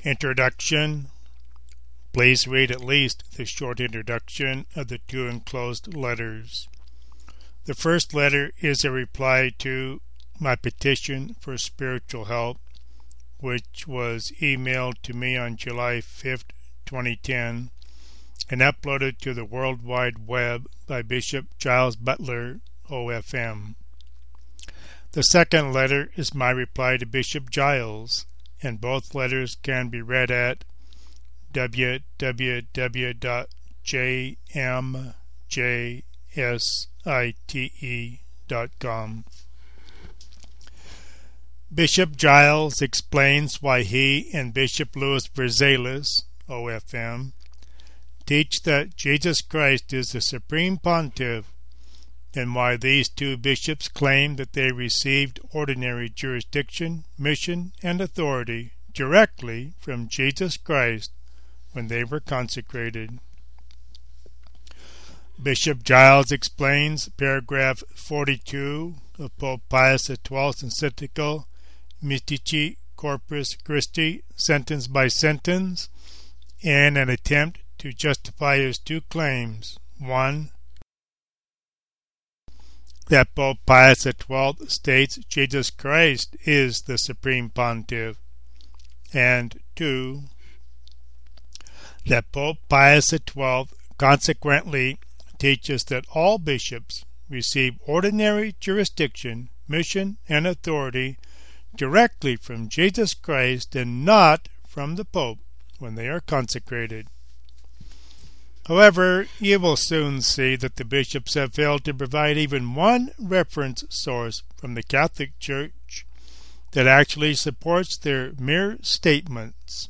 Introduction. Please read at least the short introduction of the two enclosed letters. The first letter is a reply to my petition for spiritual help, which was emailed to me on July 5th, 2010, and uploaded to the World Wide Web by Bishop Giles Butler, OFM. The second letter is my reply to Bishop Giles, and both letters can be read at www.jmjsite.com. Bishop Giles explains why he and Bishop Louis Verzalis, OFM, teach that Jesus Christ is the Supreme Pontiff, and why these two bishops claim that they received ordinary jurisdiction, mission, and authority directly from Jesus Christ when they were consecrated. Bishop Giles explains paragraph 42 of Pope Pius XII's encyclical Mystici Corpus Christi, sentence by sentence, in an attempt to justify his two claims. 1. That Pope Pius XII states Jesus Christ is the Supreme Pontiff, and 2. That Pope Pius XII consequently teaches that all bishops receive ordinary jurisdiction, mission, and authority directly from Jesus Christ and not from the Pope when they are consecrated. However, you will soon see that the bishops have failed to provide even one reference source from the Catholic Church that actually supports their mere statements.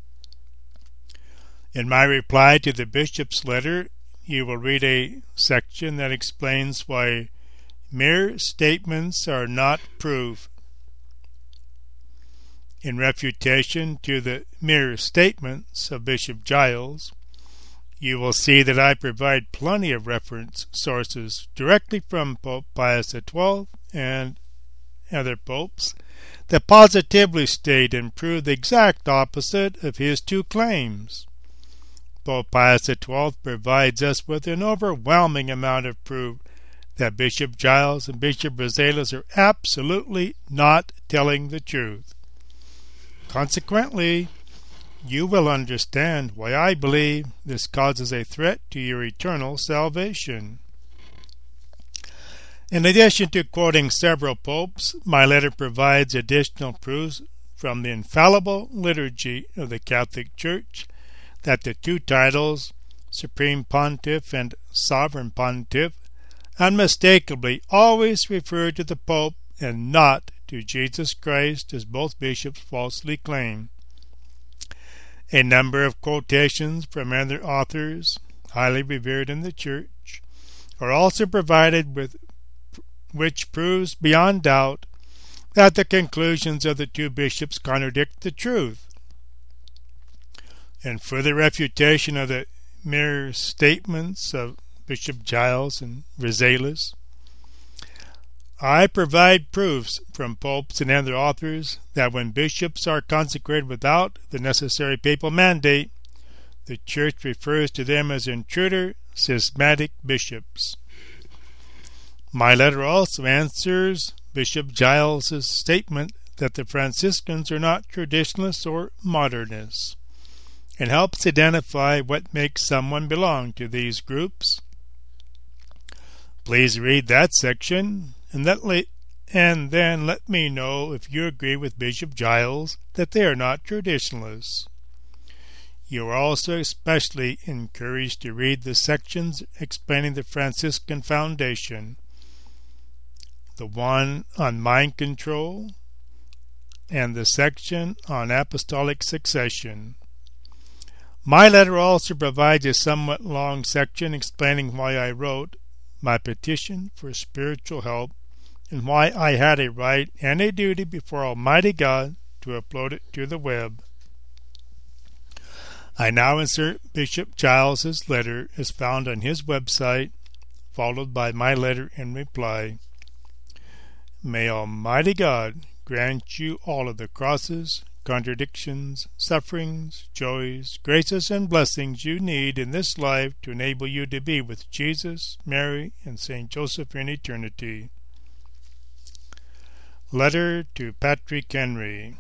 In my reply to the bishop's letter, you will read a section that explains why mere statements are not proof. In refutation to the mere statements of Bishop Giles, you will see that I provide plenty of reference sources directly from Pope Pius XII and other popes that positively state and prove the exact opposite of his two claims. Pope Pius XII provides us with an overwhelming amount of proof that Bishop Giles and Bishop Verzalis are absolutely not telling the truth. Consequently, you will understand why I believe this causes a threat to your eternal salvation. In addition to quoting several popes, my letter provides additional proofs from the infallible liturgy of the Catholic Church that the two titles, Supreme Pontiff and Sovereign Pontiff, unmistakably always refer to the Pope and not to Jesus Christ, as both bishops falsely claim. A number of quotations from other authors, highly revered in the Church, are also provided with which proves beyond doubt that the conclusions of the two bishops contradict the truth. In further refutation of the mere statements of Bishop Giles and Verzalis, I provide proofs from popes and other authors that when bishops are consecrated without the necessary papal mandate, the Church refers to them as intruder, schismatic bishops. My letter also answers Bishop Giles' statement that the Franciscans are not traditionalists or modernists, and helps identify what makes someone belong to these groups. Please read that section, and then let me know if you agree with Bishop Giles that they are not traditionalists. You are also especially encouraged to read the sections explaining the Franciscan Foundation, the one on mind control, and the section on apostolic succession. My letter also provides a somewhat long section explaining why I wrote my petition for spiritual help and why I had a right and a duty before Almighty God to upload it to the web. I now insert Bishop Giles' letter as found on his website, followed by my letter in reply. May Almighty God grant you all of the crosses, contradictions, sufferings, joys, graces, and blessings you need in this life to enable you to be with Jesus, Mary, and Saint Joseph in eternity. Letter to Patrick Henry.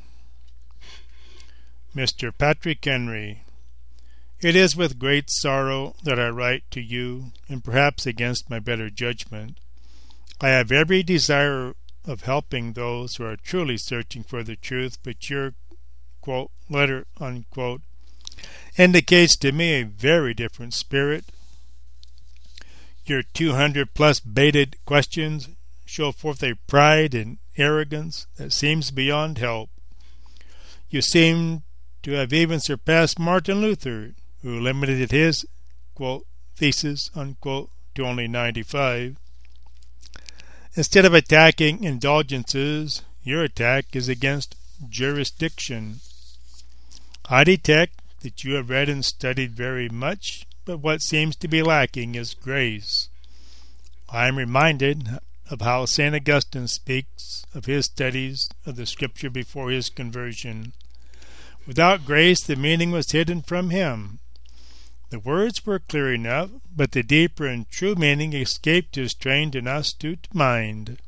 Mr. Patrick Henry, it is with great sorrow that I write to you, and perhaps against my better judgment. I have every desire of helping those who are truly searching for the truth, but your quote, letter unquote, indicates to me a very different spirit. Your 200-plus baited questions show forth a pride and arrogance that seems beyond help. You seem to have even surpassed Martin Luther, who limited his quote, thesis unquote, to only 95. Instead of attacking indulgences, your attack is against jurisdiction. I detect that you have read and studied very much, but what seems to be lacking is grace. I am reminded of how St. Augustine speaks of his studies of the Scripture before his conversion. Without grace, the meaning was hidden from him. The words were clear enough, but the deeper and true meaning escaped his trained and astute mind.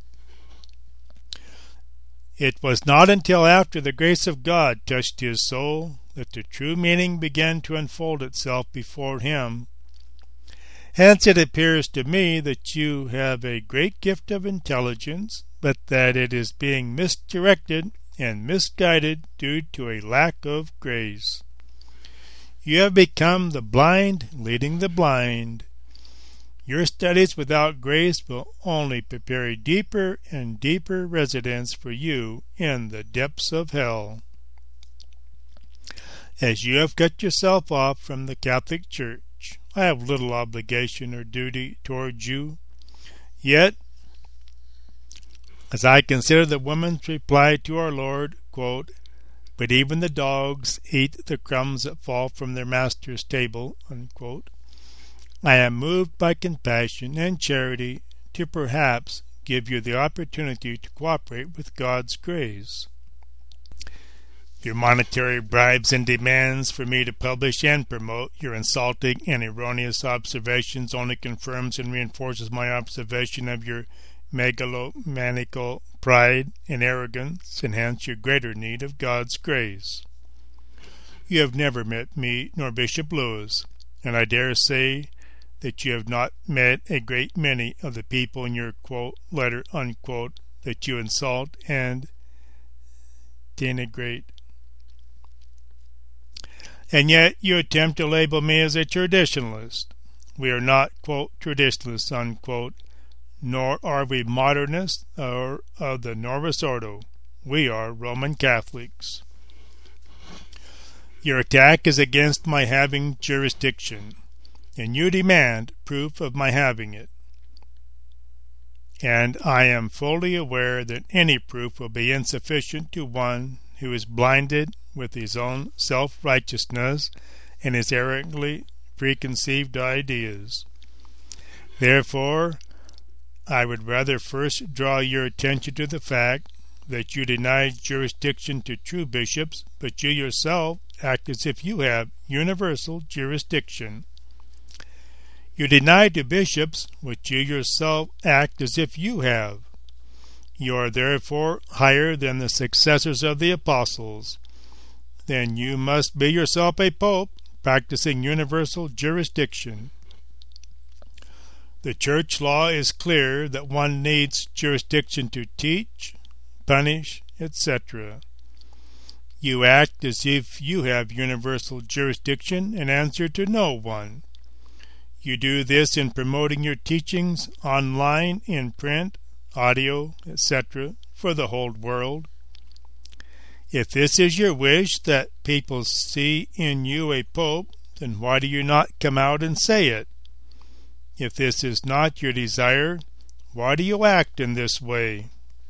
It was not until after the grace of God touched his soul that the true meaning began to unfold itself before him. Hence it appears to me that you have a great gift of intelligence, but that it is being misdirected and misguided due to a lack of grace. You have become the blind leading the blind. Your studies without grace will only prepare a deeper and deeper residence for you in the depths of hell. As you have cut yourself off from the Catholic Church, I have little obligation or duty towards you. Yet, as I consider the woman's reply to our Lord, quote, "But even the dogs eat the crumbs that fall from their master's table," unquote, I am moved by compassion and charity to perhaps give you the opportunity to cooperate with God's grace. Your monetary bribes and demands for me to publish and promote your insulting and erroneous observations only confirms and reinforces my observation of your megalomaniacal pride and arrogance, and hence your greater need of God's grace. You have never met me nor Bishop Lewis, and I dare say that you have not met a great many of the people in your quote, letter unquote, that you insult and denigrate. And yet you attempt to label me as a traditionalist. We are not, quote, traditionalists, unquote, nor are we modernists or of the Novus Ordo. We are Roman Catholics. Your attack is against my having jurisdiction, and you demand proof of my having it. And I am fully aware that any proof will be insufficient to one who is blinded with his own self-righteousness and his arrogantly preconceived ideas. Therefore, I would rather first draw your attention to the fact that you deny jurisdiction to true bishops, but you yourself act as if you have universal jurisdiction. You deny to bishops what you yourself act as if you have. You are therefore higher than the successors of the apostles. Then you must be yourself a pope, practicing universal jurisdiction. The church law is clear that one needs jurisdiction to teach, punish, etc. You act as if you have universal jurisdiction and answer to no one. You do this in promoting your teachings online, in print, audio, etc., for the whole world. If this is your wish that people see in you a pope, then why do you not come out and say it? If this is not your desire, why do you act in this way?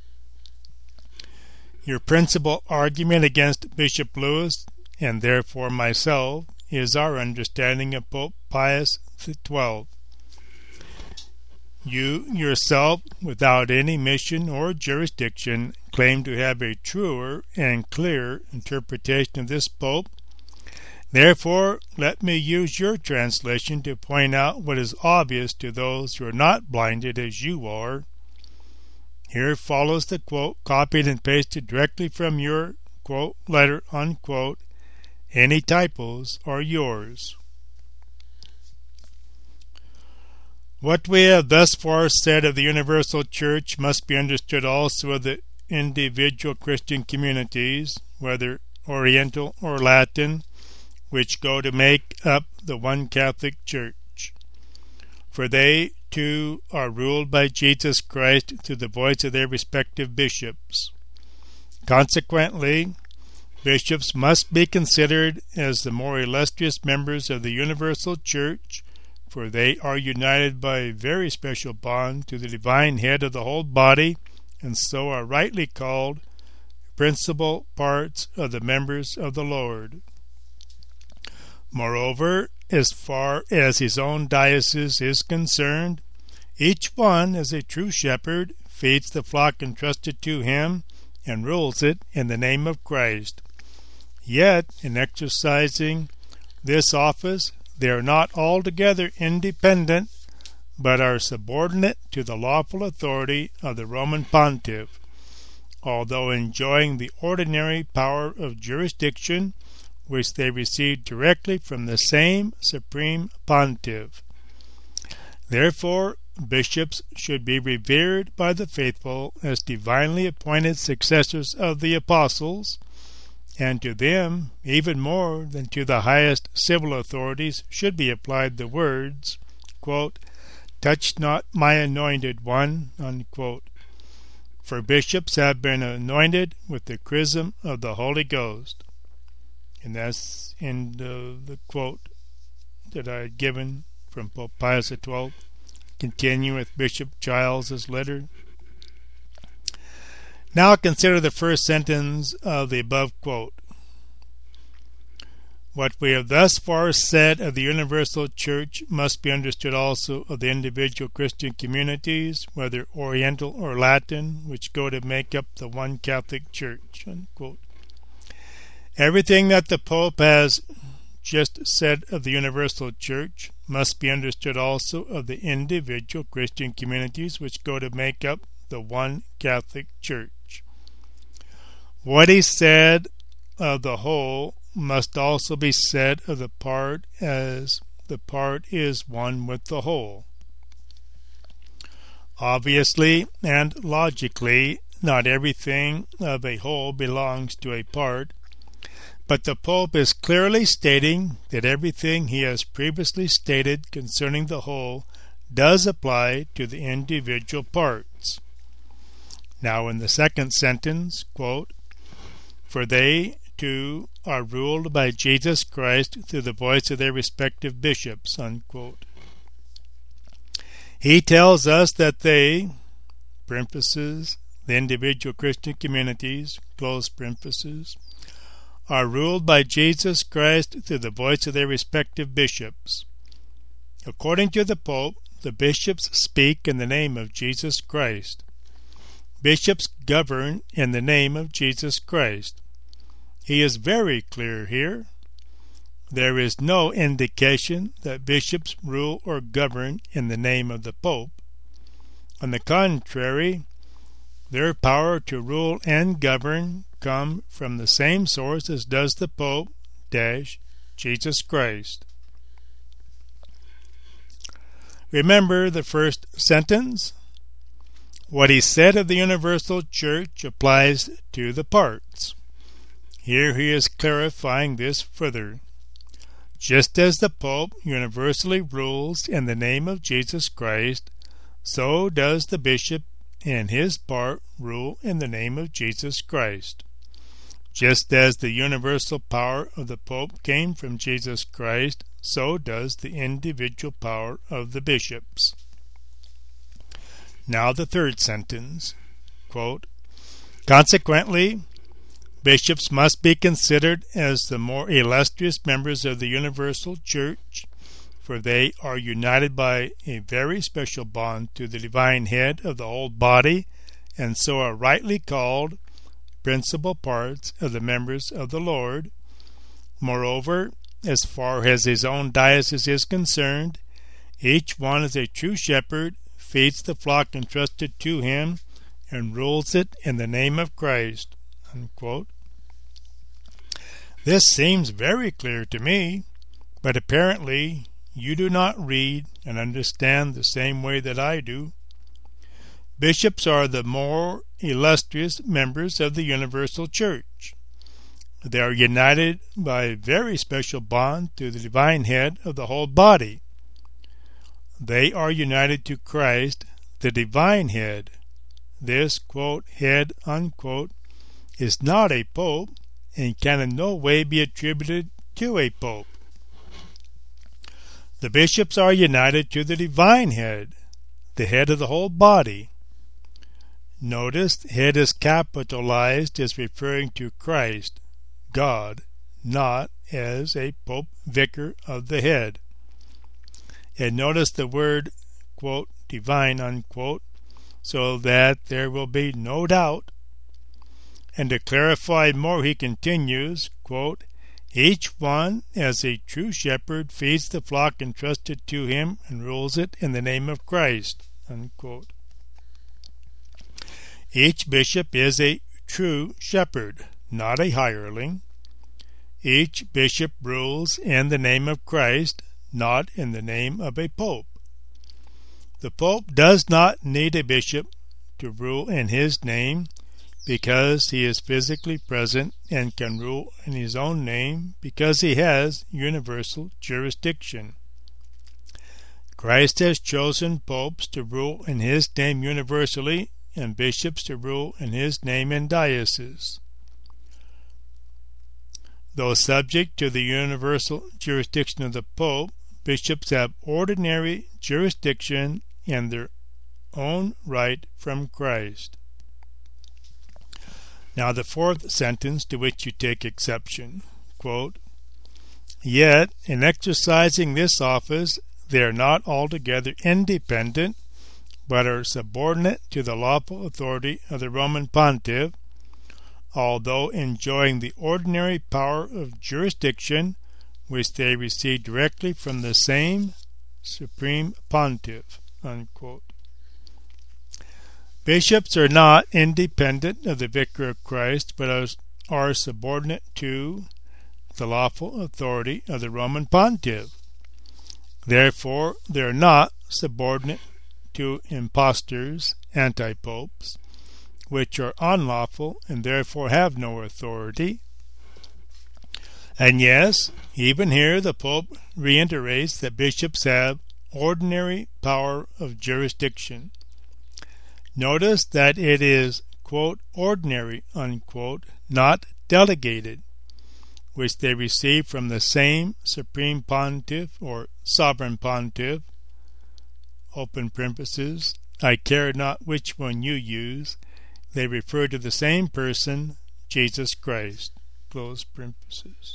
Your principal argument against Bishop Lewis, and therefore myself, is our understanding of Pope Pius XII. You yourself, without any mission or jurisdiction, claim to have a truer and clearer interpretation of this pope. Therefore, let me use your translation to point out what is obvious to those who are not blinded as you are. Here follows the quote, copied and pasted directly from your quote, letter, unquote. Any typos are yours. What we have thus far said of the universal church must be understood also of the individual Christian communities, whether Oriental or Latin, which go to make up the one Catholic Church. For they, too, are ruled by Jesus Christ through the voice of their respective bishops. Consequently, bishops must be considered as the more illustrious members of the universal Church, for they are united by a very special bond to the divine head of the whole body, and so are rightly called principal parts of the members of the Lord. Moreover, as far as his own diocese is concerned, each one, as a true shepherd, feeds the flock entrusted to him and rules it in the name of Christ. Yet, in exercising this office, they are not altogether independent, but are subordinate to the lawful authority of the Roman Pontiff, although enjoying the ordinary power of jurisdiction which they receive directly from the same Supreme Pontiff. Therefore, bishops should be revered by the faithful as divinely appointed successors of the apostles, and to them, even more than to the highest civil authorities, should be applied the words, quote, touch not my anointed one, unquote. For bishops have been anointed with the chrism of the Holy Ghost. And that's in the quote that I had given from Pope Pius XII, continuing with Bishop Giles' letter. Now consider the first sentence of the above quote. What we have thus far said of the universal church must be understood also of the individual Christian communities, whether Oriental or Latin, which go to make up the one Catholic Church. Unquote. Everything that the Pope has just said of the universal church must be understood also of the individual Christian communities which go to make up the one Catholic Church. What he said of the whole must also be said of the part, as the part is one with the whole. Obviously and logically, not everything of a whole belongs to a part, but the Pope is clearly stating that everything he has previously stated concerning the whole does apply to the individual parts. Now in the second sentence, quote, for they, too, are ruled by Jesus Christ through the voice of their respective bishops, unquote. He tells us that they, parentheses, the individual Christian communities, close parentheses, are ruled by Jesus Christ through the voice of their respective bishops. According to the Pope, the bishops speak in the name of Jesus Christ. Bishops govern in the name of Jesus Christ. He is very clear here. There is no indication that bishops rule or govern in the name of the Pope. On the contrary, their power to rule and govern come from the same source as does the Pope, Jesus Christ. Remember the first sentence? What he said of the universal church applies to the parts. Here he is clarifying this further. Just as the Pope universally rules in the name of Jesus Christ, so does the bishop in his part rule in the name of Jesus Christ. Just as the universal power of the Pope came from Jesus Christ, so does the individual power of the bishops. Now the third sentence, quote, consequently, bishops must be considered as the more illustrious members of the universal church, for they are united by a very special bond to the divine head of the whole body, and so are rightly called principal parts of the members of the Lord. Moreover, as far as his own diocese is concerned, each one is a true shepherd, feeds the flock entrusted to him, and rules it in the name of Christ." Unquote. This seems very clear to me, but apparently you do not read and understand the same way that I do. Bishops are the more illustrious members of the universal church. They are united by a very special bond to the divine head of the whole body. They are united to Christ, the divine head. This, quote, head, unquote, is not a pope and can in no way be attributed to a pope. The bishops are united to the divine head, the head of the whole body. Notice, head is capitalized as referring to Christ, God, not as a pope vicar of the head. And notice the word, quote, divine, unquote, so that there will be no doubt. And to clarify more, he continues, quote, each one, as a true shepherd, feeds the flock entrusted to him and rules it in the name of Christ, unquote. Each bishop is a true shepherd, not a hireling. Each bishop rules in the name of Christ, not in the name of a pope. The pope does not need a bishop to rule in his name, because he is physically present and can rule in his own name because he has universal jurisdiction. Christ has chosen popes to rule in his name universally and bishops to rule in his name in dioceses. Though subject to the universal jurisdiction of the pope, bishops have ordinary jurisdiction in their own right from Christ. Now the fourth sentence to which you take exception, quote, yet in exercising this office they are not altogether independent, but are subordinate to the lawful authority of the Roman pontiff, although enjoying the ordinary power of jurisdiction which they receive directly from the same supreme pontiff, unquote. Bishops are not independent of the Vicar of Christ, but are subordinate to the lawful authority of the Roman pontiff. Therefore, they are not subordinate to impostors, anti-popes, which are unlawful and therefore have no authority. And yes, even here the Pope reiterates that bishops have ordinary power of jurisdiction. Notice that it is, quote, ordinary, unquote, not delegated, which they receive from the same supreme pontiff or sovereign pontiff, open parentheses, I care not which one you use, they refer to the same person, Jesus Christ, close parentheses.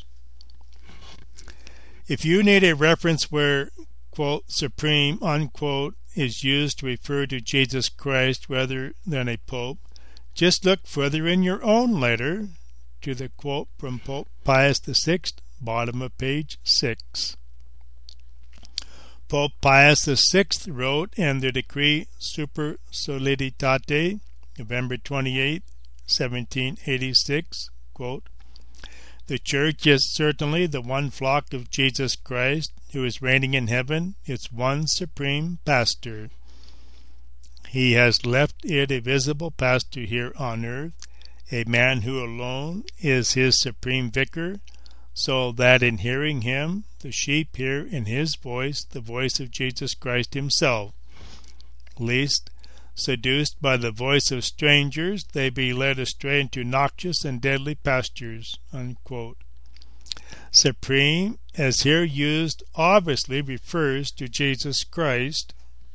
If you need a reference where, quote, supreme, unquote, is used to refer to Jesus Christ rather than a pope, just look further in your own letter to the quote from Pope Pius VI, bottom of page 6. Pope Pius VI wrote in the Decree Super Soliditate, November 28, 1786, quote, the Church is certainly the one flock of Jesus Christ, who is reigning in heaven, its one supreme pastor. He has left it a visible pastor here on earth, a man who alone is his supreme vicar, so that in hearing him, the sheep hear in his voice the voice of Jesus Christ himself, lest, seduced by the voice of strangers, they be led astray into noxious and deadly pastures, unquote. Supreme, as here used, obviously refers to Jesus Christ,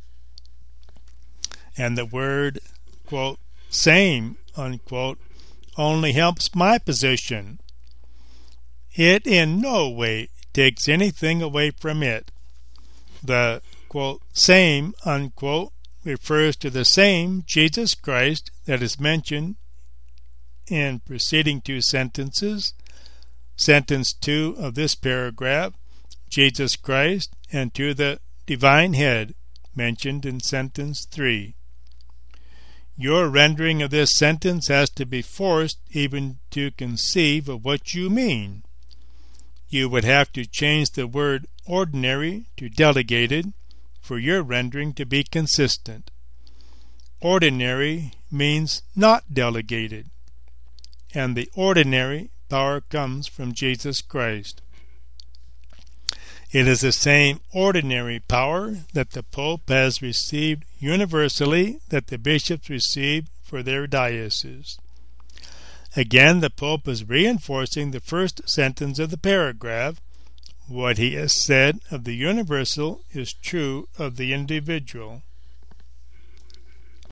and the word, quote, same, unquote, only helps my position. It in no way takes anything away from it. The, quote, same, unquote, refers to the same Jesus Christ that is mentioned in preceding two sentences, sentence 2 of this paragraph, Jesus Christ, and to the divine head mentioned in sentence 3. Your rendering of this sentence has to be forced even to conceive of what you mean. You would have to change the word ordinary to delegated for your rendering to be consistent. Ordinary means not delegated, and the ordinary power comes from Jesus Christ. It is the same ordinary power that the Pope has received universally that the bishops receive for their dioceses. Again, the Pope is reinforcing the first sentence of the paragraph. What he has said of the universal is true of the individual.